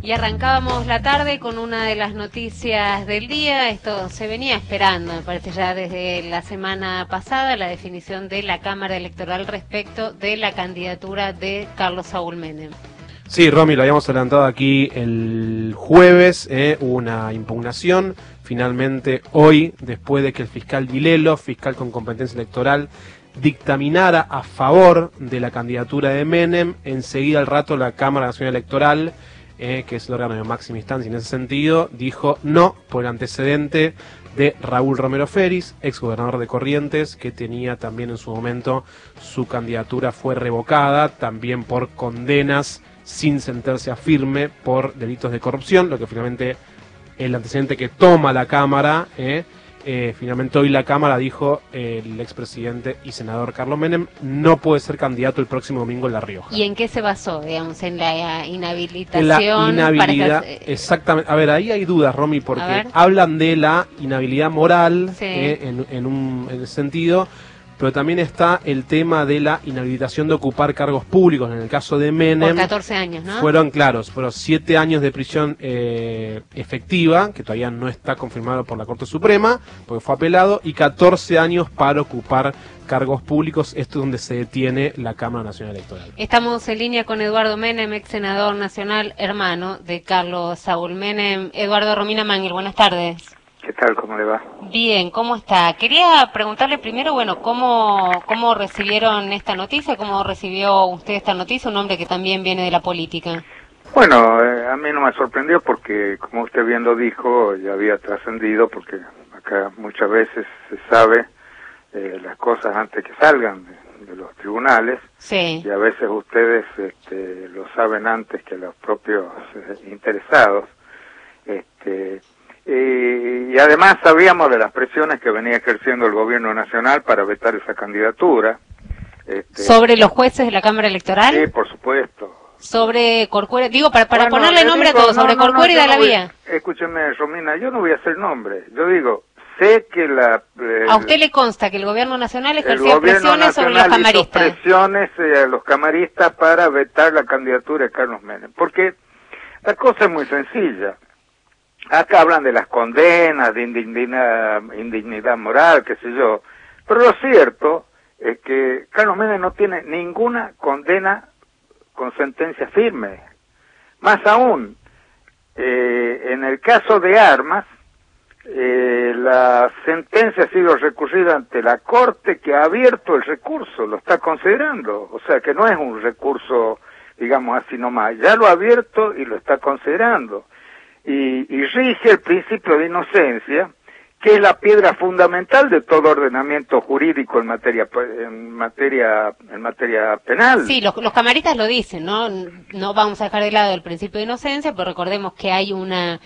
Y arrancábamos la tarde con una de las noticias del día. Esto se venía esperando, me parece ya desde la semana pasada, la definición de la Cámara Electoral respecto de la candidatura de Carlos Saúl Menem. Sí, Romy, lo habíamos adelantado aquí el jueves, hubo una impugnación. Finalmente, hoy, después de que el fiscal Vilelo, fiscal con competencia electoral, dictaminara a favor de la candidatura de Menem, enseguida al rato la Cámara Nacional Electoral, que es el órgano de máxima instancia en ese sentido, dijo no por el antecedente de Raúl Romero Feris, exgobernador de Corrientes, que tenía también en su momento su candidatura fue revocada, también por condenas sin sentencia firme por delitos de corrupción, lo que finalmente el antecedente que toma la Cámara, finalmente hoy la Cámara dijo el expresidente y senador Carlos Menem no puede ser candidato el próximo domingo en La Rioja. ¿Y en qué se basó, digamos, en la inhabilitación? En la inhabilidad, para exactamente. A ver, ahí hay dudas, Romy, porque hablan de la inhabilidad moral, sí, en ese sentido, pero también está el tema de la inhabilitación de ocupar cargos públicos. En el caso de Menem, por 14 años, ¿no? Fueron 7 años de prisión efectiva, que todavía no está confirmado por la Corte Suprema, porque fue apelado, y 14 años para ocupar cargos públicos. Esto es donde se detiene la Cámara Nacional Electoral. Estamos en línea con Eduardo Menem, ex senador nacional, hermano de Carlos Saúl Menem. Eduardo, Romina Mangel, buenas tardes. ¿Qué tal? ¿Cómo le va? Bien, ¿cómo está? Quería preguntarle primero, ¿cómo recibieron esta noticia? ¿Cómo recibió usted esta noticia? Un hombre que también viene de la política. Bueno, a mí no me sorprendió porque, como usted bien lo dijo, ya había trascendido, porque acá muchas veces se sabe las cosas antes que salgan de los tribunales. Sí. Y a veces ustedes lo saben antes que los propios interesados. Y además sabíamos de las presiones que venía ejerciendo el gobierno nacional para vetar esa candidatura. ¿Sobre los jueces de la Cámara Electoral? Sí, por supuesto. Sobre Corcuera, digo, para ponerle nombre a todos, sobre Corcuera y de la Vía. Escúcheme, Romina, yo no voy a hacer nombre. Yo digo, sé que ¿A usted le consta que el gobierno nacional ejercía presiones sobre los camaristas? Hizo presiones a los camaristas para vetar la candidatura de Carlos Menem. Porque la cosa es muy sencilla. Acá hablan de las condenas, de indignidad moral, qué sé yo. Pero lo cierto es que Carlos Menem no tiene ninguna condena con sentencia firme. Más aún, en el caso de Armas, la sentencia ha sido recurrida ante la Corte, que ha abierto el recurso, lo está considerando. O sea que no es un recurso, digamos así nomás, ya lo ha abierto y lo está considerando. Y rige el principio de inocencia, que es la piedra fundamental de todo ordenamiento jurídico en materia penal. Sí, los camaristas lo dicen, ¿no? No vamos a dejar de lado el principio de inocencia, pero recordemos que hay un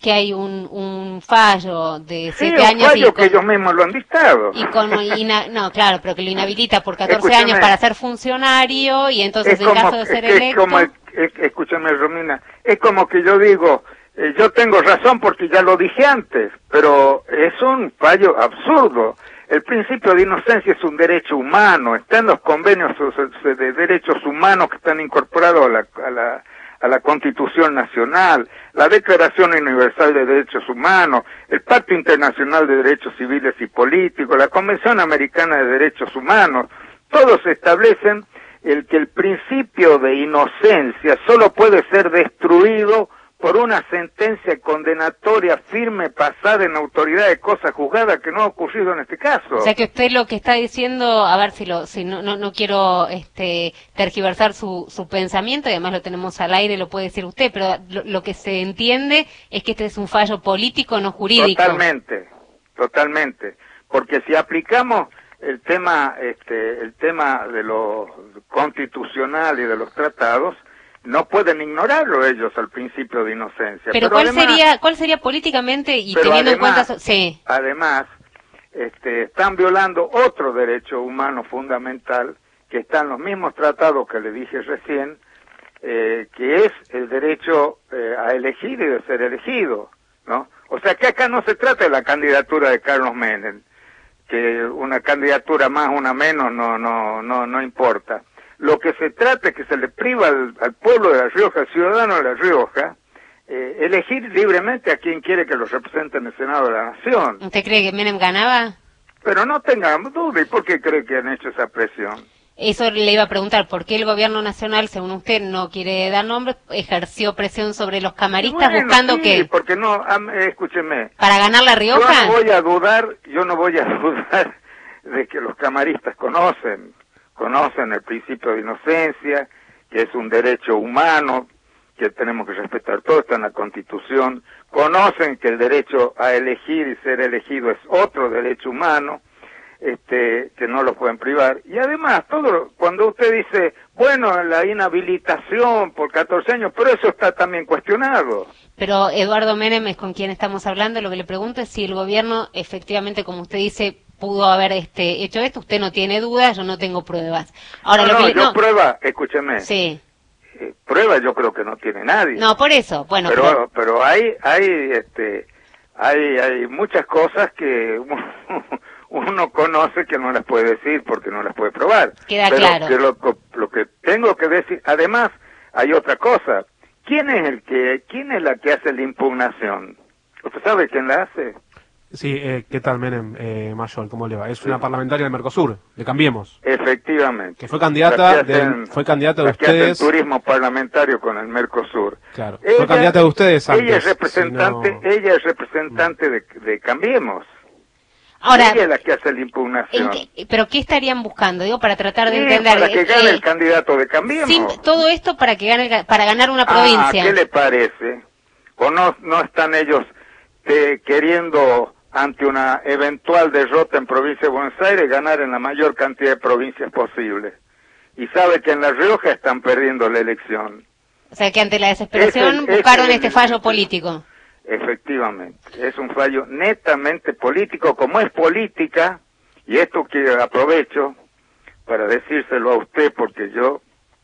fallo de 7 años. Un fallo que ellos mismos lo han dictado. No, claro, pero que lo inhabilita por 14 años para ser funcionario, y entonces en caso de ser electo... Escúchame, Romina, es como que yo digo... yo tengo razón porque ya lo dije antes, pero es un fallo absurdo. El principio de inocencia es un derecho humano, está en los convenios de derechos humanos que están incorporados a la Constitución Nacional, la Declaración Universal de Derechos Humanos, el Pacto Internacional de Derechos Civiles y Políticos, la Convención Americana de Derechos Humanos. Todos establecen que el principio de inocencia solo puede ser destruido por una sentencia condenatoria firme pasada en autoridad de cosa juzgada, que no ha ocurrido en este caso. O sea que usted lo que está diciendo, a ver si no quiero tergiversar su pensamiento, y además lo tenemos al aire, lo puede decir usted, pero lo que se entiende es que este es un fallo político, no jurídico. Totalmente, porque si aplicamos el tema de lo constitucional y de los tratados, no pueden ignorarlo ellos al principio de inocencia. Pero ¿cuál sería políticamente y teniendo en cuenta... Sí. Además, están violando otro derecho humano fundamental que está en los mismos tratados que le dije recién, que es el derecho a elegir y de ser elegido, ¿no? O sea que acá no se trata de la candidatura de Carlos Menem, que una candidatura más, una menos, no importa. Lo que se trata es que se le priva al pueblo de La Rioja, al ciudadano de La Rioja, elegir libremente a quien quiere que los represente en el Senado de la Nación. ¿Usted cree que Menem ganaba? Pero no tengamos duda, ¿y por qué cree que han hecho esa presión? Eso le iba a preguntar, ¿por qué el gobierno nacional, según usted, no quiere dar nombres, ejerció presión sobre los camaristas buscando sí, que... porque no, escúcheme. ¿Para ganar La Rioja? Yo no voy a dudar de que los camaristas conocen el principio de inocencia, que es un derecho humano, que tenemos que respetar, todo está en la Constitución, conocen que el derecho a elegir y ser elegido es otro derecho humano, que no lo pueden privar. Y además, cuando usted dice, bueno, la inhabilitación por 14 años, pero eso está también cuestionado. Pero Eduardo Menem es con quien estamos hablando, lo que le pregunto es si el gobierno efectivamente, como usted dice, pudo haber hecho esto. Usted no tiene dudas, yo no tengo pruebas. Ahora, prueba, escúcheme. Sí. Prueba yo creo que no tiene nadie. No, por eso, bueno. Pero hay muchas cosas que uno conoce que no las puede decir porque no las puede probar. Queda claro. Que lo que tengo que decir, además, hay otra cosa. ¿Quién es la que hace la impugnación? ¿Usted sabe quién la hace? Sí, ¿qué tal, Menem, Mayor? ¿Cómo le va? Es una parlamentaria del Mercosur, de Cambiemos. Efectivamente. Que fue candidata de ustedes. El turismo parlamentario con el Mercosur. Claro, fue candidata de ustedes antes. Ella es representante de Cambiemos. Ahora, ella es la que hace la impugnación. ¿Pero qué estarían buscando? Digo, para tratar de entender. Para que gane el candidato de Cambiemos. Todo esto para ganar una provincia. ¿Qué le parece? ¿O no están ellos queriendo, ante una eventual derrota en provincia de Buenos Aires, ganar en la mayor cantidad de provincias posible? Y sabe que en La Rioja están perdiendo la elección. O sea que ante la desesperación buscaron este fallo político. Efectivamente, es un fallo netamente político, como es política, y esto que aprovecho para decírselo a usted, porque yo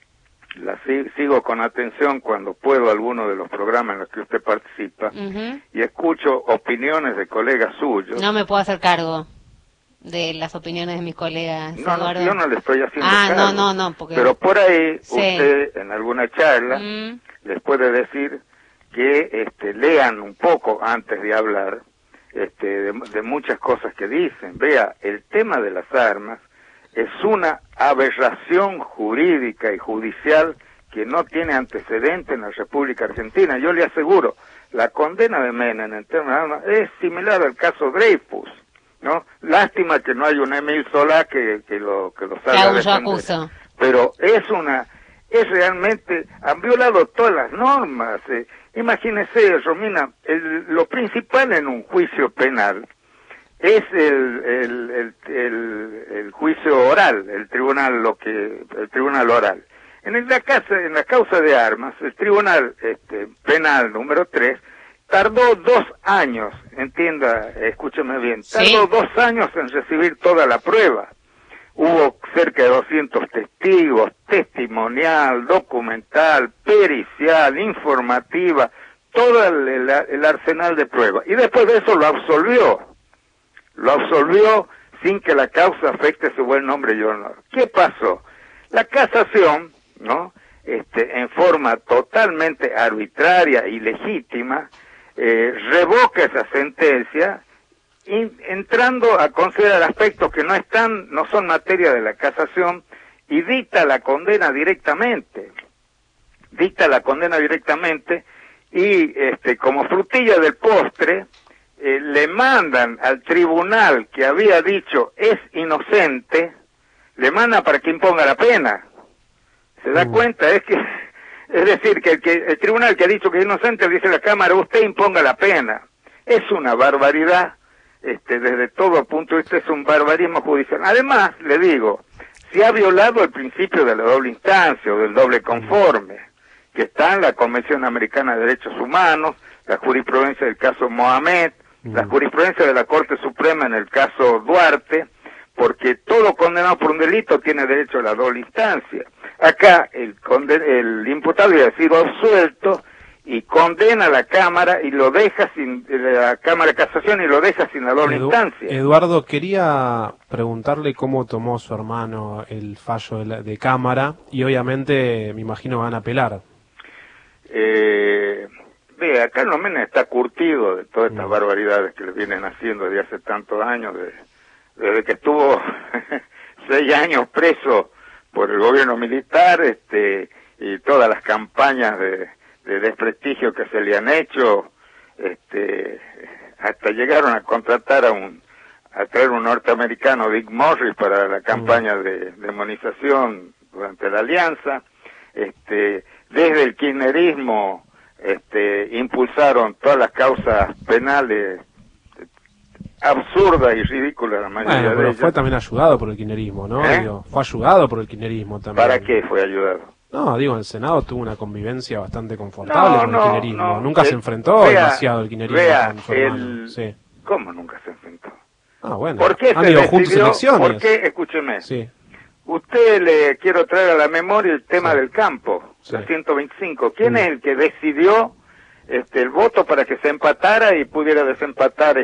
la sigo con atención cuando puedo alguno de los programas en los que usted participa, y escucho opiniones de colegas suyos. No me puedo hacer cargo de las opiniones de mis colegas, Eduardo. Yo no le estoy haciendo cargo. No, porque... Pero por ahí, usted en alguna charla les puede decir que lean un poco antes de hablar de muchas cosas que dicen. Vea, el tema de las armas es una aberración jurídica y judicial que no tiene antecedente en la República Argentina. Yo le aseguro, la condena de Menem en tema de armas es similar al caso Dreyfus, ¿no? Lástima que no hay un Emil Solá que lo salga a defender. Pero es realmente, han violado todas las normas. Imagínese, Romina, lo principal en un juicio penal es el juicio oral, el tribunal oral. En la causa de armas, el tribunal penal número 3 tardó 2 años, escúcheme bien, tardó 2 años en recibir toda la prueba. Hubo cerca de 200 testigos, testimonial, documental, pericial, informativa, todo el arsenal de pruebas. Y después de eso lo absolvió sin que la causa afecte su buen nombre y honor. ¿Qué pasó? La casación, ¿no? En forma totalmente arbitraria y legítima, revoca esa sentencia, entrando a considerar aspectos que no son materia de la casación, y dicta la condena directamente. Y como frutilla del postre, le mandan al tribunal que había dicho es inocente, le mandan para que imponga la pena. ¿Se da cuenta? Es decir, que el tribunal que ha dicho que es inocente le dice a la Cámara, usted imponga la pena. Es una barbaridad. Desde todo punto de vista es un barbarismo judicial. Además, le digo, se ha violado el principio de la doble instancia o del doble conforme, que está en la Convención Americana de Derechos Humanos, la jurisprudencia del caso Mohamed, la jurisprudencia de la Corte Suprema en el caso Duarte, porque todo condenado por un delito tiene derecho a la doble instancia. Acá el imputable ha sido absuelto y condena a la Cámara y lo deja la Cámara de Casación y lo deja sin la doble instancia. Eduardo, quería preguntarle cómo tomó su hermano el fallo de Cámara, y obviamente me imagino van a apelar. Vea, Carlos Menem está curtido de todas estas barbaridades que le vienen haciendo desde hace tantos años, desde que estuvo 6 años preso por el gobierno militar, y todas las campañas de desprestigio que se le han hecho, hasta llegaron a contratar a traer un norteamericano, Dick Morris, para la campaña de demonización durante la alianza. Desde el kirchnerismo impulsaron todas las causas penales absurdas y ridículas, la mayoría bueno, de pero ellas. fue también ayudado por el kirchnerismo, ¿no? Digo, fue ayudado por el kirchnerismo también. ¿Para qué fue ayudado? No, digo, en el Senado tuvo una convivencia bastante confortable con el kirchnerismo. No. Nunca se enfrentó demasiado el kirchnerismo con su hermano. Sí. ¿Cómo nunca se enfrentó? Ah, bueno. ¿Por qué han se ido juntos decidió? elecciones. ¿Por qué? Escúcheme. Sí. Usted le quiero traer a la memoria el tema del campo, Sí. la 125. ¿Quién es el que decidió el voto para que se empatara y pudiera desempatar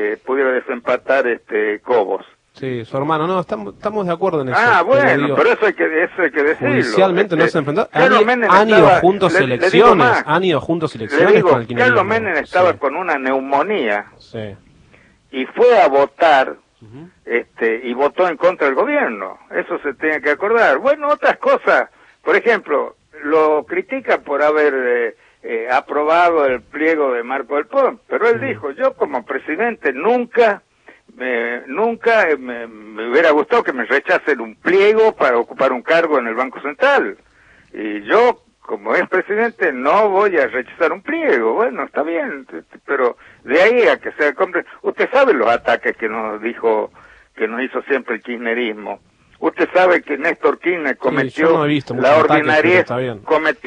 Cobos? Sí, su hermano, no, estamos de acuerdo en eso. Bueno, digo, pero eso hay que decirlo. judicialmente no se enfrentó. Carlos Menem Han ido estaba- juntos le digo elecciones. más. Han ido juntos Le elecciones digo, con el kirchnerismo. Carlos Menem estaba Sí, con una neumonía sí. y fue a votar, Ujú. y votó en contra del gobierno. Eso se tiene que acordar. Bueno, otras cosas, por ejemplo, lo critica por haber aprobado el pliego de Marco del Pont, pero él dijo, yo como presidente nunca me hubiera gustado que me rechacen un pliego para ocupar un cargo en el Banco Central. Y yo, como es presidente, no voy a rechazar un pliego. Bueno, está bien, pero de ahí a que se compre... Usted sabe los ataques que nos hizo siempre el kirchnerismo. Usted sabe que Néstor Kirchner cometió yo no he visto muchos la ataques, pero ordinariez, está bien.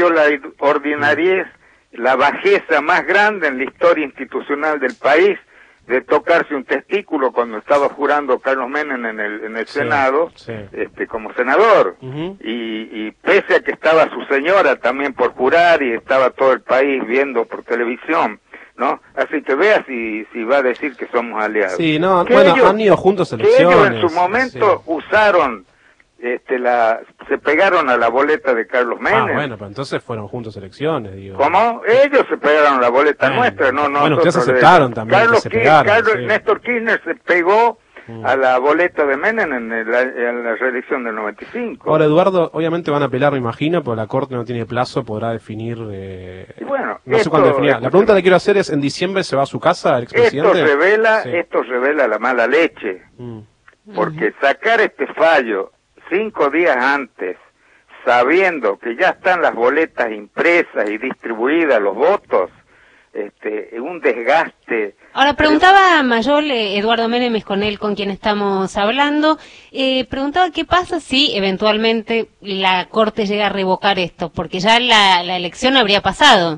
la bajeza más grande en la historia institucional del país, de tocarse un testículo cuando estaba jurando Carlos Menem en el Sí, Senado, sí. como senador. Ujú. Y pese a que estaba su señora también por jurar y estaba todo el país viendo por televisión, ¿no? Así que vea si va a decir que somos aliados. Sí, no, Que bueno, ellos- han ido juntos que elecciones. ellos en su momento usaron, se pegaron a la boleta de Carlos Menem. Bueno, pero entonces fueron juntos elecciones, digo. ¿Cómo? Ellos se pegaron a la boleta Bueno, nuestra, no bueno, nosotros. ustedes aceptaron también que se pegaron, sí. Néstor Kirchner se pegó a la boleta de Menem en la reelección del 95. Ahora, Eduardo, obviamente van a apelar, me imagino, pero la Corte no tiene plazo, podrá definir... Y bueno, no sé cuándo definirá. La pregunta que le quiero hacer es, ¿en diciembre se va a su casa el expresidente? Esto revela la mala leche, porque sacar este fallo 5 días antes, sabiendo que ya están las boletas impresas y distribuidas, los votos, un desgaste. Ahora, preguntaba a Mayol, Eduardo Menem, con quien estamos hablando, preguntaba qué pasa si eventualmente la Corte llega a revocar esto, porque ya la elección habría pasado.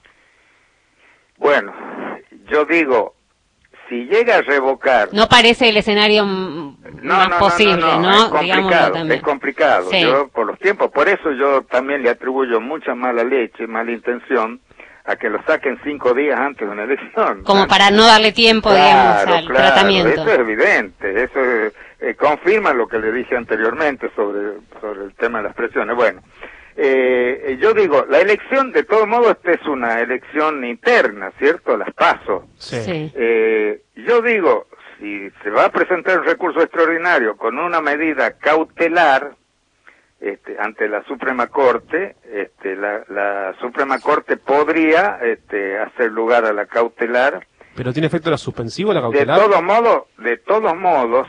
Bueno, yo digo, si llega a revocar... No parece el escenario más posible, ¿no? Es complicado. Sí. Yo, por los tiempos, por eso yo también le atribuyo mucha mala leche, mala intención, a que lo saquen 5 días antes de una elección. Como para no darle tiempo, digamos, al tratamiento. Eso es evidente, eso confirma lo que le dije anteriormente sobre el tema de las presiones. Bueno, yo digo, la elección, de todo modo, esta es una elección interna, ¿cierto? Las PASO. Sí. Yo digo, si se va a presentar un recurso extraordinario con una medida cautelar ante la Suprema Corte, la Suprema Corte podría hacer lugar a la cautelar. ¿Pero tiene efecto la suspensiva la cautelar? De todos modos,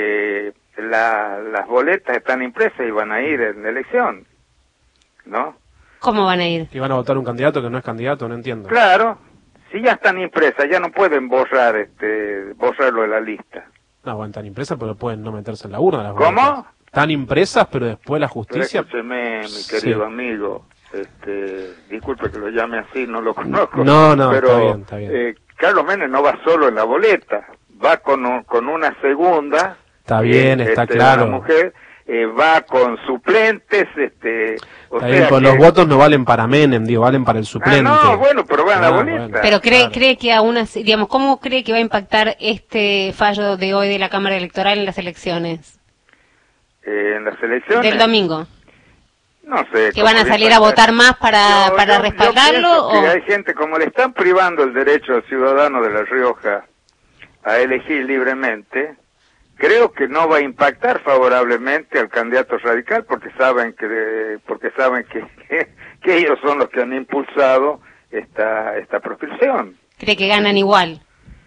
las boletas están impresas y van a ir en la elección, ¿no? ¿Cómo van a ir? ¿Que van a votar un candidato que no es candidato? No entiendo. Claro, si ya están impresas, ya no pueden borrarlo de la lista. No, bueno, están impresas, pero pueden no meterse en la urna las ¿Cómo? boletas. Están impresas, pero después la Pero justicia... escúcheme, mi querido amigo, disculpe que lo llame así, no lo conozco. No, pero, está bien. Carlos Menem no va solo en la boleta, va con una segunda. Está bien, está claro. Una mujer, va con suplentes, Está bien, pues los votos no valen para Menem, valen para el suplente. no, bueno, pero va en la boleta. Bueno. Pero cree que aún así, digamos, ¿cómo cree que va a impactar este fallo de hoy de la Cámara Electoral en las elecciones? En las elecciones. Del domingo. No sé. ¿Que van a salir a votar más para respaldarlo? Yo pienso que hay gente, como le están privando el derecho al ciudadano de La Rioja a elegir libremente, creo que no va a impactar favorablemente al candidato radical porque saben que ellos son los que han impulsado esta proscripción. ¿Cree que ganan igual?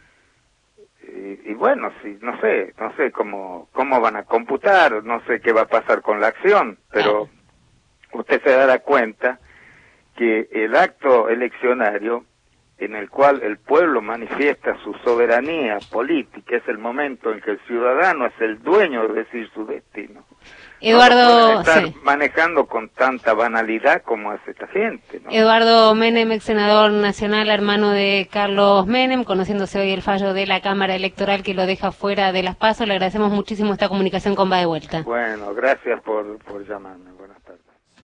Y bueno, sí, no sé cómo van a computar, no sé qué va a pasar con la acción, pero usted se dará cuenta que el acto eleccionario en el cual el pueblo manifiesta su soberanía política es el momento en que el ciudadano es el dueño de decir su destino. Eduardo, no estar manejando con tanta banalidad como hace esta gente, ¿no? Eduardo Menem, ex senador nacional, hermano de Carlos Menem, conociéndose hoy el fallo de la Cámara Electoral que lo deja fuera de las PASO, le agradecemos muchísimo esta comunicación con Va de Vuelta. Bueno, gracias por llamarme.